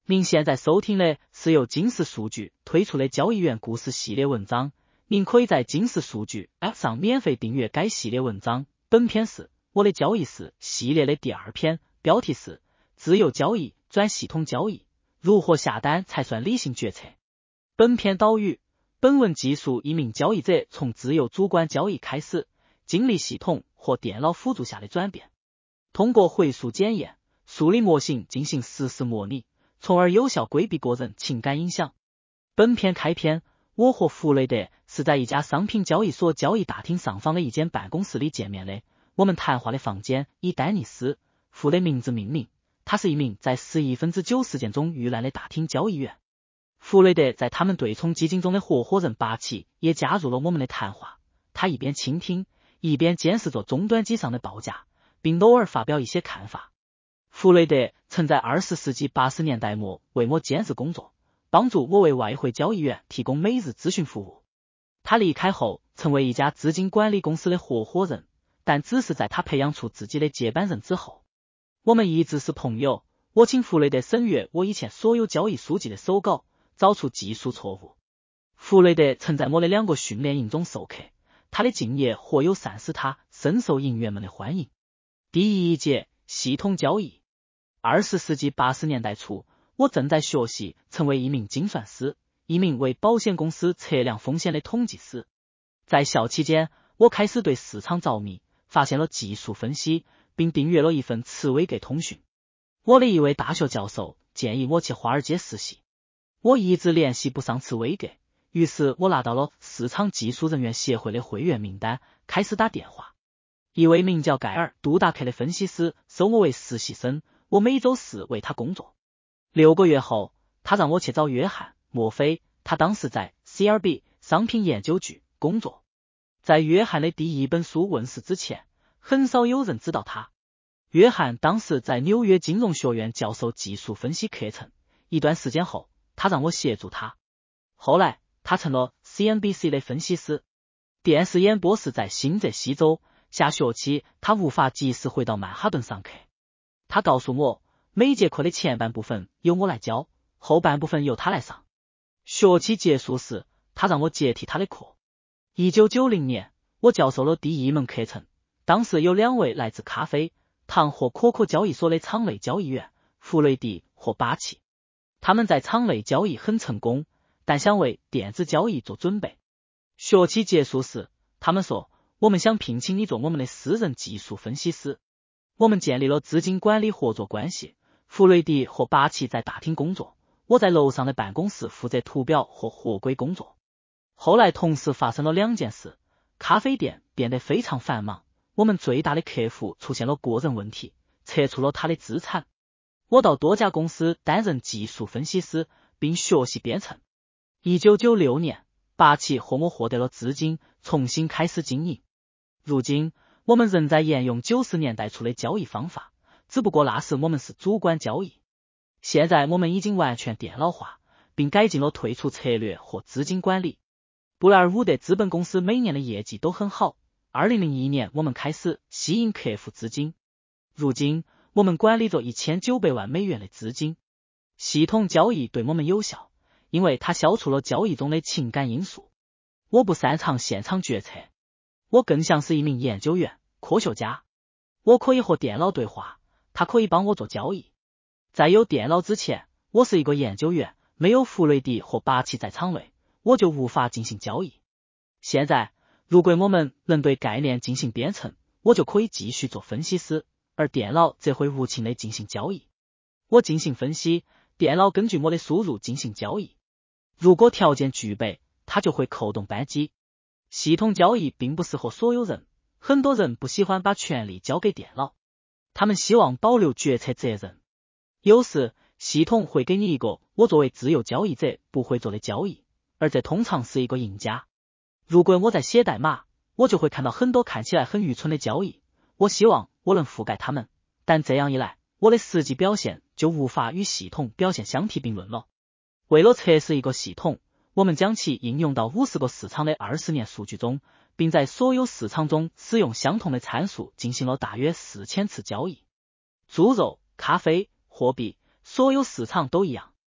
您现在收听的是由金石数据推出的交易员故事系列文章，您可以在金石数据 App 上免费订阅该系列文章。本篇是我的交易室系列的第2篇，标题是自由交易转系统交易，如何下单才算理性决策。本篇导语：本文记述一名交易者从自由主观交易开始，经历系统或电脑辅助下的转变，通过回溯检验、数理模型进行实时模拟，从而有效规避个人情感影响。本篇开篇，我和弗雷德是在一家商品交易所交易大厅上方的一间办公室里见面的。我们谈话的房间以丹尼斯·弗的名字命名，他是一名在11/9事件中遇难的大厅交易员。弗雷德在他们对冲基金中的合伙人巴奇也加入了我们的谈话，他一边倾听，一边监视着终端机上的报价，并偶尔发表一些看法。弗雷德曾在20世纪80年代末为我兼职工作，帮助我为外汇交易员提供每日咨询服务。他离开后成为一家资金管理公司的合伙人，但只是在他培养出自己的接班人之后。我们一直是朋友，我请弗雷德审阅我以前所有交易书籍的手稿，找出技术错误。弗雷德曾在我的2个训练营中授课，他的敬业或友善使他深受营员们的欢迎。第1节：系统交易。20世纪80年代初，我正在学习成为一名精算师，一名为保险公司测量风险的统计师。在校期间，我开始对市场着迷，发现了技术分析，并订阅了一份茨威格通讯。我的一位大学教授建议我去华尔街实习，我一直联系不上茨威格，于是我拿到了市场技术人员协会的会员名单，开始打电话。一位名叫盖尔·杜达克的分析师收我为实习生，我每周4为他工作。6个月后，他让我去找约翰·墨菲，他当时在 CRB 商品研究局工作。在约翰的第1本书问世之前，很少有人知道他。约翰当时在纽约金融学院教授技术分析课程，一段时间后，他让我协助他。后来，他成了 CNBC 的分析师。电视演播是在新泽西州，下学期他无法及时回到曼哈顿上课。他告诉我，每节课的前半部分由我来教，后半部分由他来上。学期结束时，他让我接替他的课。1990年，我教授了第1门课程，当时有2位来自咖啡、糖和可可交易所的场内交易员，弗雷迪和巴奇。他们在场内交易很成功，但想为电子交易做准备。学期结束时，他们说，我们想聘请你做我们的私人技术分析师。我们建立了资金管理合作关系，弗雷迪和巴奇在大厅工作，我在楼上的办公室负责图表和合规工作。后来同时发生了2件事，咖啡店变得非常繁忙，我们最大的客户出现了个人问题，撤出了他的资产。我到多家公司担任技术分析师，并学习编程。1996年，巴奇和我获得了资金，重新开始经营。如今，我们仍在沿用90年代初的交易方法，只不过那时我们是主观交易。现在我们已经完全电脑化，并改进了退出策略和资金管理。布莱尔伍德资本公司每年的业绩都很好。2001年，我们开始吸引客户资金。如今，我们管理着$1900万的资金。系统交易对我们有效，因为它消除了交易中的情感因素。我不擅长现场决策，我更像是一名研究员、科学家。我可以和电脑对话，它可以帮我做交易。在有电脑之前，我是一个研究员，没有弗雷迪和巴奇在场内，我就无法进行交易。现在，如果我们能对概念进行编程，我就可以继续做分析师，而电脑则会无情地进行交易。我进行分析，电脑根据我的输入进行交易。如果条件具备，它就会扣动扳机。系统交易并不适合所有人，很多人不喜欢把权力交给电脑，他们希望保留决策责任。有时，系统会给你一个我作为自由交易者不会做的交易，而这通常是一个赢家。如果我在写代码，我就会看到很多看起来很愚蠢的交易，我希望我能覆盖它们，但这样一来，我的实际表现就无法与系统表现相提并论了。为了测试一个系统，我们将其应用到50个市场的20年数据中，并在所有市场中使用相同的参数进行了大约4000次交易。猪肉、咖啡、货币，所有市场都一样。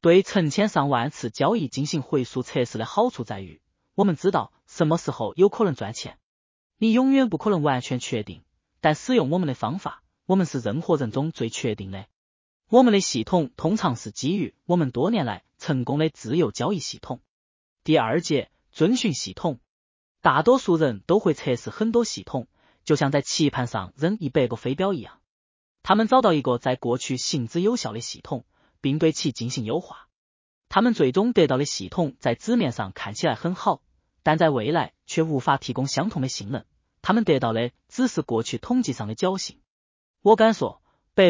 对成千上万次交易进行回溯测试的好处在于，我们知道什么时候有可能赚钱。你永远不可能完全确定，但使用我们的方法，我们是任何人中最确定的。我们的系统通常是基于我们多年来成功的自由交易系统。第二节，遵循系统。大多数人都会测试很多系统，就像在棋盘上扔100个飞镖一样。他们找到一个在过去行之有效的系统，并对其进行优化。他们最终得到的系统在纸面上看起来很好，但在未来却无法提供相同的性能。他们得到的只是过去统计上的侥幸。我敢说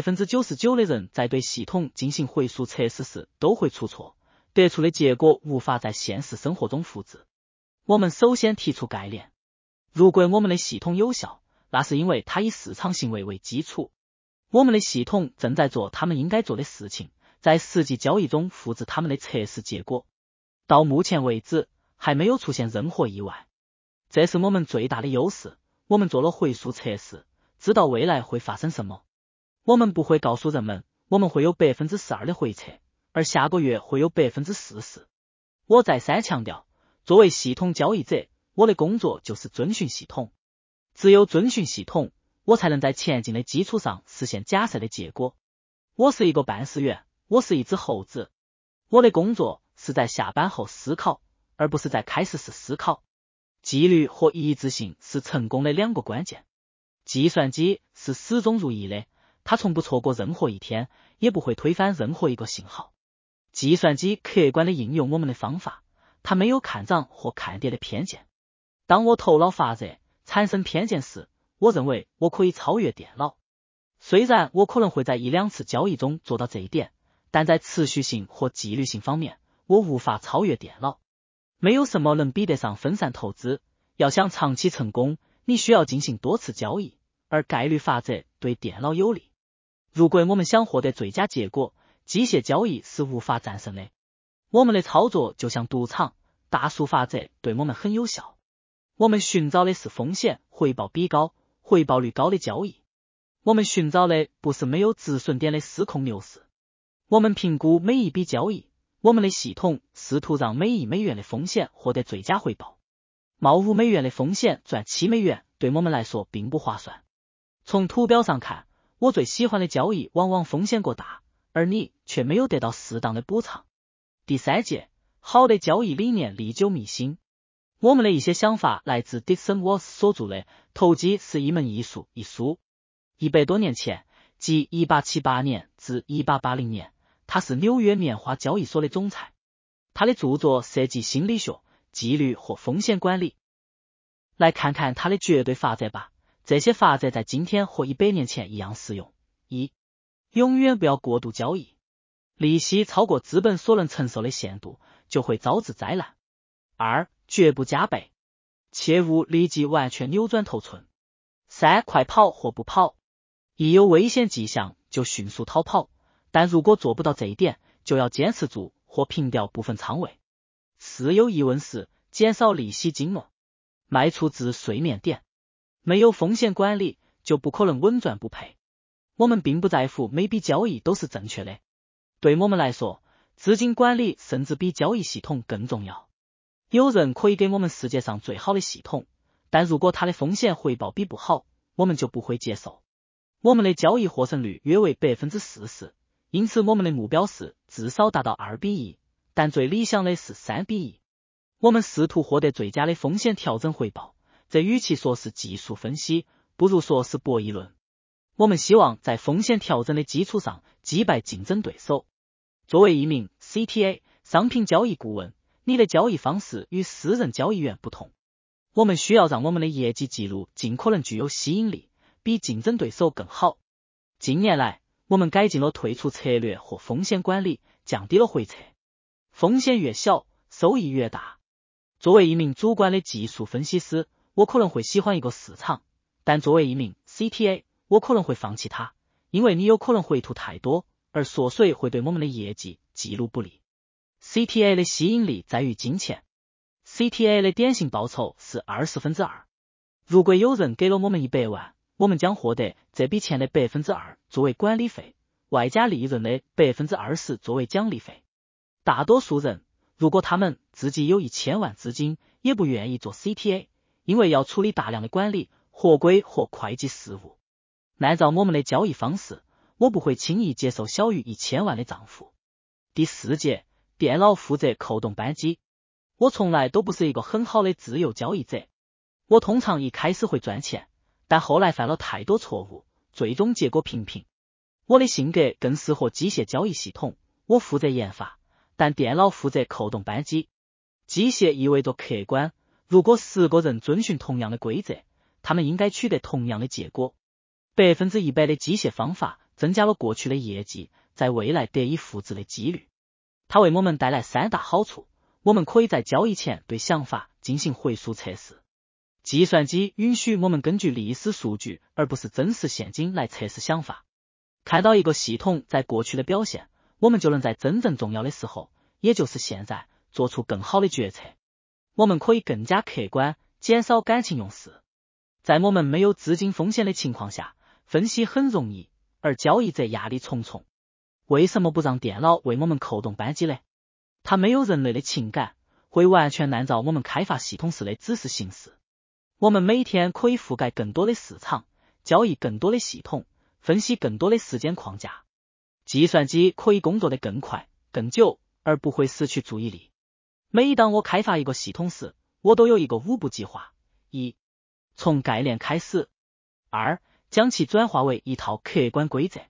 ，99%的人在对系统进行回溯测试时都会出错，得出的结果无法在现实生活中复制。我们首先提出概念，如果我们的系统有效，那是因为它以市场行为为基础。我们的系统正在做他们应该做的事情，在实际交易中复制他们的测试结果。到目前为止，还没有出现任何意外。这是我们最大的优势，我们做了回溯测试，知道未来会发生什么。我们不会告诉人们，我们会有 42% 的回撤，而下个月会有 40%。我再三强调，作为系统交易者，我的工作就是遵循系统。只有遵循系统，我才能在前进的基础上实现假设的结果。我是一个办事员，我是一只猴子。我的工作是在下班后思考，而不是在开始时思考。纪律和一致性是成功的2个关键。计算机是始终如一的，它从不错过任何一天，也不会推翻任何一个信号。计算机客观地应用我们的方法，它没有看涨或看跌的偏见。当我头脑发热，产生偏见时，我认为我可以超越电脑。虽然我可能会在1-2次交易中做到这一点，但在持续性和纪律性方面，我无法超越电脑。没有什么能比得上分散投资。要想长期成功，你需要进行多次交易，而概率法则对电脑有利。如果我们想获得最佳结果，机械交易是无法战胜的。我们的操作就像赌场，大数法则对我们很有效。我们寻找的是风险回报比高、回报率高的交易。我们寻找的不是没有止损点的失控牛市。我们评估每一笔交易，我们的系统试图让每1美元的风险获得最佳回报。冒5美元的风险赚7美元，对我们来说并不划算。从图表上看，我最喜欢的交易往往风险过大，而你却没有得到适当的补偿。第3节，好的交易理念历久弥新。我们的一些想法来自 Dixon Watts 所著的《投机是一门艺术》一书。100多年前，即1878年至1880年，他是纽约棉花交易所的总裁。他的著作涉及心理学、纪律和风险管理。来看看他的绝对法则吧，这些法则在今天和100年前一样适用。1. 永远不要过度交易。利息超过资本所能承受的限度，就会招致灾难。2. 绝不加倍，切勿立即完全扭转头寸。3. 快跑或不跑，一有危险迹象就迅速逃跑，但如果做不到这一点，就要坚持住或平掉部分仓位。4. 有疑问时，减少利息金额，卖出至睡眠点。没有风险管理，就不可能稳赚不赔。我们并不在乎每笔交易都是正确的。对我们来说，资金管理甚至比交易系统更重要。有人可以给我们世界上最好的系统，但如果它的风险回报比不好，我们就不会接受。我们的交易获胜率约为 40%， 因此我们的目标是至少达到2比1，但最理想的是3比1。我们试图获得最佳的风险调整回报，这与其说是技术分析，不如说是博弈论。我们希望在风险调整的基础上击败竞争对手。作为一名 CTA 商品交易顾问，你的交易方式与私人交易员不同。我们需要让我们的业绩记录尽可能具有吸引力，比竞争对手更好。近年来，我们改进了退出策略和风险管理，降低了回撤。风险越小，收益越大。作为一名主观的技术分析师，我可能会喜欢一个市场，但作为一名 CTA， 我可能会放弃它，因为你有可能回吐太多，而缩水会对我们的业绩记录不利。CTA 的吸引力在于金钱。CTA 的典型报酬是2/20。如果有人给了我们100万，我们将获得这笔钱的 2% 作为管理费，外加利润的 20% 作为奖励费。 大多数人如果他们自己有1000万资金，也不愿意做 CTA， 因为要处理大量的管理、合规或会计事务。按照我们的交易方式，我不会轻易接受小于1000万的账户。第4节，电脑负责扣动扳机。我从来都不是一个很好的自由交易者。我通常一开始会赚钱，但后来犯了太多错误，最终结果平平。我的性格更适合机械交易系统，我负责研发，但电脑负责扣动扳机。机械意味着客观，如果10个人遵循同样的规则，他们应该取得同样的结果。100%的机械方法增加了过去的业绩在未来得以复制的几率。它为我们带来3大好处：我们可以在交易前对想法进行回溯测试。计算机允许我们根据历史数据而不是真实现金来测试想法。看到一个系统在过去的表现，我们就能在真正重要的时候，也就是现在，做出更好的决策。我们可以更加客观，减少感情用事。在我们没有资金风险的情况下，分析很容易，而交易者压力重重。为什么不让电脑为我们扣动扳机呢？它没有人类的情感，会完全按照我们开发系统时的指示行事。我们每天可以覆盖更多的市场，交易更多的系统，分析更多的时间框架。计算机可以工作得更快、更久，而不会失去注意力。每当我开发一个系统时，我都有一个5步计划： 1. 从概念开始； 2. 将其转化为一套客观规则；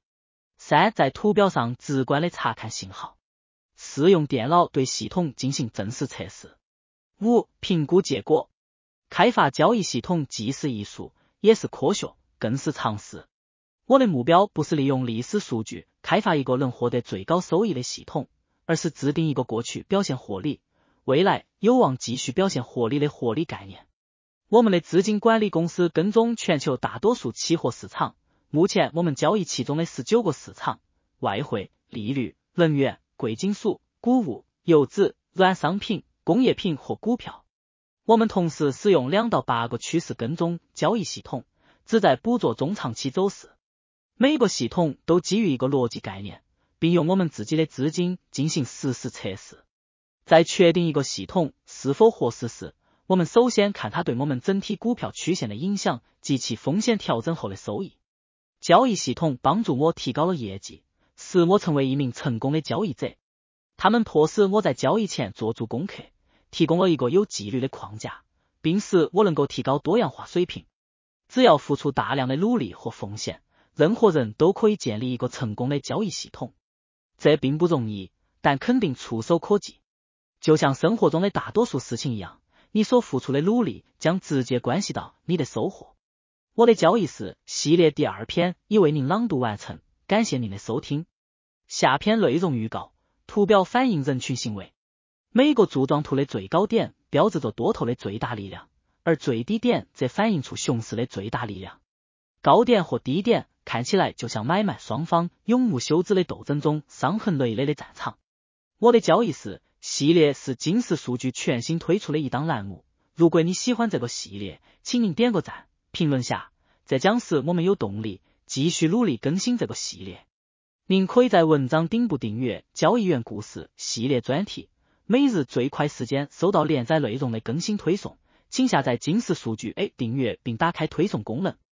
3. 在图表上直观地查看信号； 4. 用电脑对系统进行正式测试； 5. 评估结果。开发交易系统既是艺术，也是科学，更是常识。我的目标不是利用历史数据开发一个能获得最高收益的系统，而是制定一个过去表现获利，未来有望继续表现获利的获利概念。我们的资金管理公司跟踪全球大多数期货市场，目前我们交易其中的19个市场：外汇、利率、能源、贵金属、谷物、油脂、软商品、工业品和股票。我们同时使用2到8个趋势跟踪交易系统，旨在捕捉中长期走势。每个系统都基于一个逻辑概念，并用我们自己的资金进行实时测试。在确定一个系统是否合适时，我们首先看它对我们整体股票曲线的影响及其风险调整后的收益。交易系统帮助我提高了业绩，使我成为一名成功的交易者。他们迫使我在交易前做足功课，提供了一个有纪律的框架，并使我能够提高多样化水平。只要付出大量的努力和奉献，任何人都可以建立一个成功的交易系统。这并不容易，但肯定触手可及。就像生活中的大多数事情一样，你所付出的努力将直接关系到你的收获。我的交易室系列第2篇已为您朗读完成，感谢您的收听。下篇内容预告：图表反映人群行为。每个柱状图的最高点标志着多头的最大力量，而最低点则反映出熊市的最大力量。高点和低点看起来就像买卖双方永无休止的斗争中伤痕累累的战场。我的交易室系列是金石数据全新推出的一档栏目，如果你喜欢这个系列，请您点个赞，评论下，这将使我们有动力继续努力更新这个系列。您可以在文章顶部订阅交易员故事系列专题，每日最快时间收到连载内容的更新推送，请下载金石数据 A 订阅并打开推送功能。